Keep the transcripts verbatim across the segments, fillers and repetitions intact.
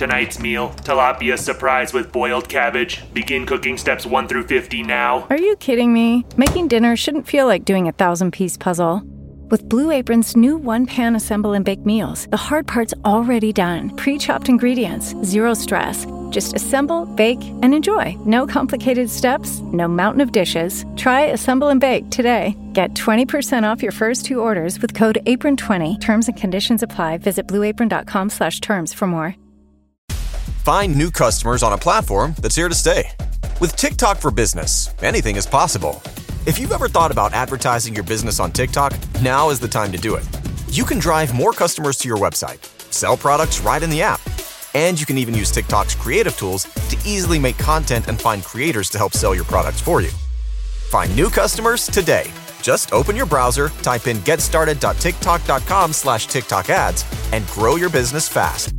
Tonight's meal, tilapia surprise with boiled cabbage. Begin cooking steps one through fifty now. Are you kidding me? Making dinner shouldn't feel like doing a thousand-piece puzzle. With Blue Apron's new one-pan assemble and bake meals, the hard part's already done. Pre-chopped ingredients, zero stress. Just assemble, bake, and enjoy. No complicated steps, no mountain of dishes. Try Assemble and Bake today. Get twenty percent off your first two orders with code apron twenty. Terms and conditions apply. Visit blueapron.com slash terms for more. Find new customers on a platform that's here to stay. With TikTok for Business, anything is possible. If you've ever thought about advertising your business on TikTok, now is the time to do it. You can drive more customers to your website, sell products right in the app, and you can even use TikTok's creative tools to easily make content and find creators to help sell your products for you. Find new customers today. Just open your browser, type in getstarted.tiktok.com slash TikTok ads, and grow your business fast.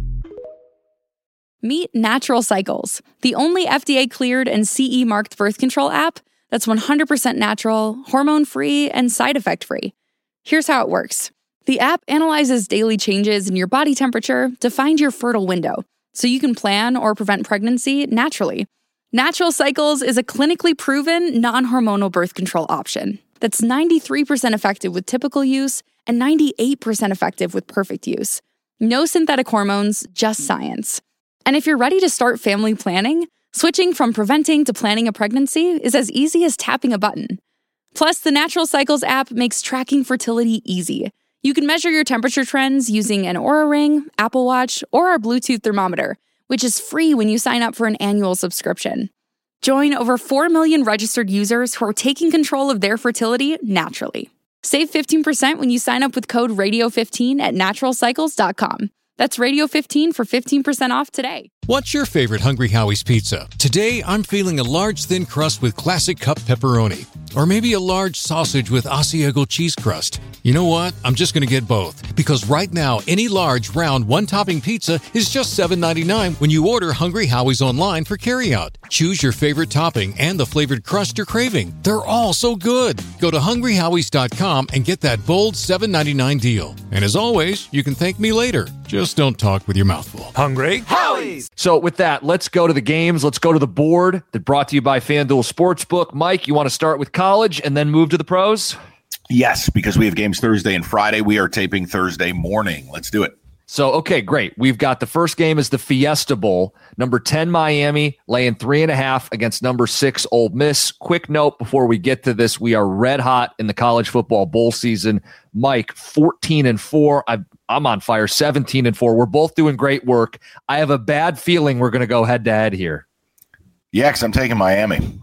Meet Natural Cycles, the only F D A-cleared and C E-marked birth control app that's one hundred percent natural, hormone-free, and side effect-free. Here's how it works. The app analyzes daily changes in your body temperature to find your fertile window, so you can plan or prevent pregnancy naturally. Natural Cycles is a clinically proven, non-hormonal birth control option that's ninety-three percent effective with typical use and ninety-eight percent effective with perfect use. No synthetic hormones, just science. And if you're ready to start family planning, switching from preventing to planning a pregnancy is as easy as tapping a button. Plus, the Natural Cycles app makes tracking fertility easy. You can measure your temperature trends using an Oura Ring, Apple Watch, or our Bluetooth thermometer, which is free when you sign up for an annual subscription. Join over four million registered users who are taking control of their fertility naturally. Save fifteen percent when you sign up with code radio fifteen at natural cycles dot com. That's radio fifteen for fifteen percent off today. What's your favorite Hungry Howie's pizza? Today, I'm feeling a large thin crust with classic cup pepperoni. Or maybe a large sausage with Asiago cheese crust. You know what? I'm just going to get both. Because right now, any large, round, one-topping pizza is just seven ninety-nine when you order Hungry Howie's online for carryout. Choose your favorite topping and the flavored crust you're craving. They're all so good. Go to hungry howies dot com and get that bold seven ninety-nine deal. And as always, you can thank me later. Just don't talk with your mouth full. Hungry Howie's! So with that, let's go to the games. Let's go to the board that brought to you by FanDuel Sportsbook. Mike, you want to start with college and then move to the pros? Yes, because we have games Thursday and Friday. We are taping Thursday morning. Let's do it. So, okay, great. We've got the first game is the Fiesta Bowl. Number ten, Miami, laying three and a half against number six, Ole Miss. Quick note before we get to this, we are red hot in the college football bowl season. Mike, fourteen and four. I've I'm on fire, seventeen and four. We're both doing great work. I have a bad feeling we're going to go head to head here. Yeah, because I'm taking Miami.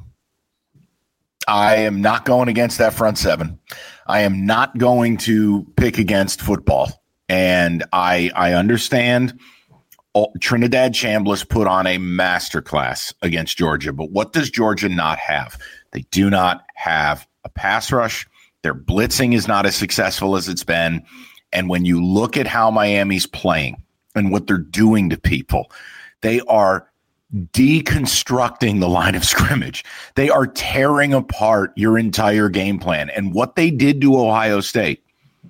I am not going against that front seven. I am not going to pick against football. And I I understand Trinidad Chambliss put on a masterclass against Georgia. But what does Georgia not have? They do not have a pass rush. Their blitzing is not as successful as it's been. And when you look at how Miami's playing and what they're doing to people, they are deconstructing the line of scrimmage. They are tearing apart your entire game plan. And what they did to Ohio State,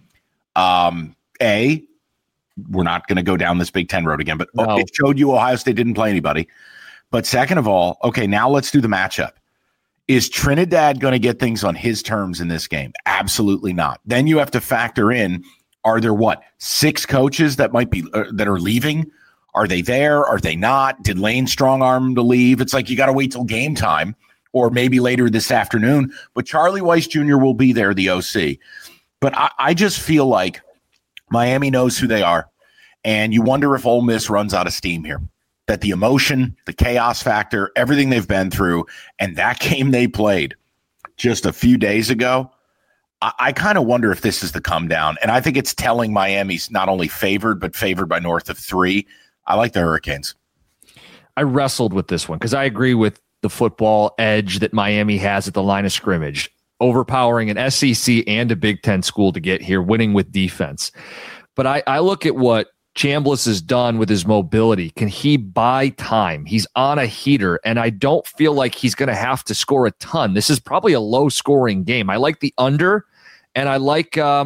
um, A, we're not going to go down this Big Ten road again, but no. It showed you Ohio State didn't play anybody. But second of all, okay, now let's do the matchup. Is Trinidad going to get things on his terms in this game? Absolutely not. Then you have to factor in, are there what, six coaches that might be uh, that are leaving? Are they there? Are they not? Did Lane strong arm them to leave? It's like you got to wait till game time or maybe later this afternoon. But Charlie Weiss Junior will be there, the O C. But I, I just feel like Miami knows who they are. And you wonder if Ole Miss runs out of steam here. That the emotion, the chaos factor, everything they've been through, and that game they played just a few days ago, I, I kind of wonder if this is the come down. And I think it's telling Miami's not only favored, but favored by north of three. I like the Hurricanes. I wrestled with this one because I agree with the football edge that Miami has at the line of scrimmage, overpowering an S E C and a Big Ten school to get here, winning with defense. But I, I look at what Chambliss has done with his mobility. Can he buy time? He's on a heater, and I don't feel like he's going to have to score a ton. This is probably a low-scoring game. I like the under, and I like um,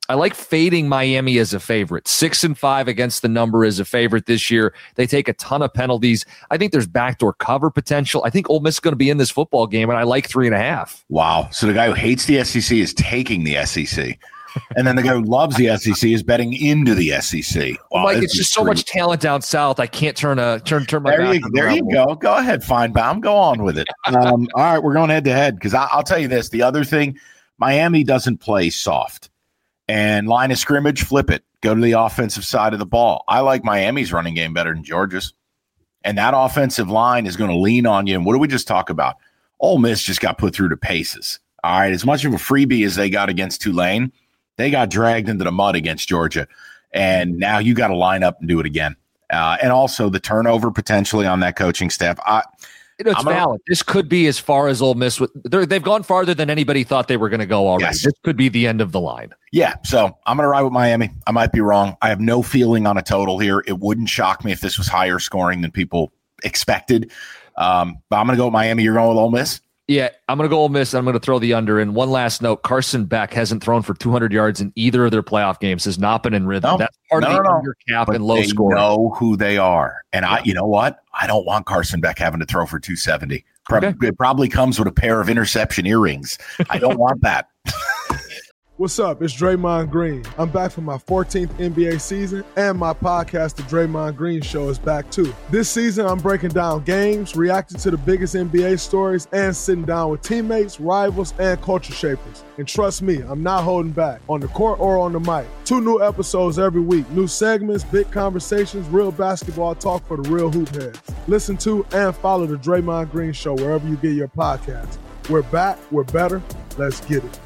I like fading Miami as a favorite. Six and five against the number as a favorite this year. They take a ton of penalties. I think there's backdoor cover potential. I think Ole Miss is going to be in this football game, and I like three and a half. Wow. So the guy who hates the S E C is taking the S E C. And then the guy who loves the S E C is betting into the S E C. Wow, Mike, it's just so true. Much talent down south. I can't turn a turn turn my there back you, on There the you go. Go ahead, Feinbaum. Go on with it. Um, all right, we're going head to head because I'll tell you this. The other thing, Miami doesn't play soft. And line of scrimmage, flip it. Go to the offensive side of the ball. I like Miami's running game better than Georgia's. And that offensive line is going to lean on you. And what did we just talk about? Ole Miss just got put through the paces. All right, as much of a freebie as they got against Tulane, they got dragged into the mud against Georgia. And now you got to line up and do it again. Uh, and also the turnover potentially on that coaching staff. I You know, it's gonna, valid. This could be as far as Ole Miss. They've gone farther than anybody thought they were going to go already. Yes. This could be the end of the line. Yeah, so I'm going to ride with Miami. I might be wrong. I have no feeling on a total here. It wouldn't shock me if this was higher scoring than people expected. Um, but I'm going to go with Miami. You're going with Ole Miss? Yeah, I'm going to go Ole Miss. I'm going to throw the under. And one last note, Carson Beck hasn't thrown for two hundred yards in either of their playoff games. Has not been in rhythm. No, That's part no, of the no, under cap and low they scoring. They know who they are. And I, you know what? I don't want Carson Beck having to throw for two seventy. Probably, okay. It probably comes with a pair of interception earrings. I don't want that. What's up? It's Draymond Green. I'm back for my fourteenth N B A season, and my podcast, The Draymond Green Show, is back too. This season, I'm breaking down games, reacting to the biggest N B A stories, and sitting down with teammates, rivals, and culture shapers. And trust me, I'm not holding back, on the court or on the mic. Two new episodes every week, new segments, big conversations, real basketball talk for the real hoop heads. Listen to and follow The Draymond Green Show wherever you get your podcasts. We're back, we're better, let's get it.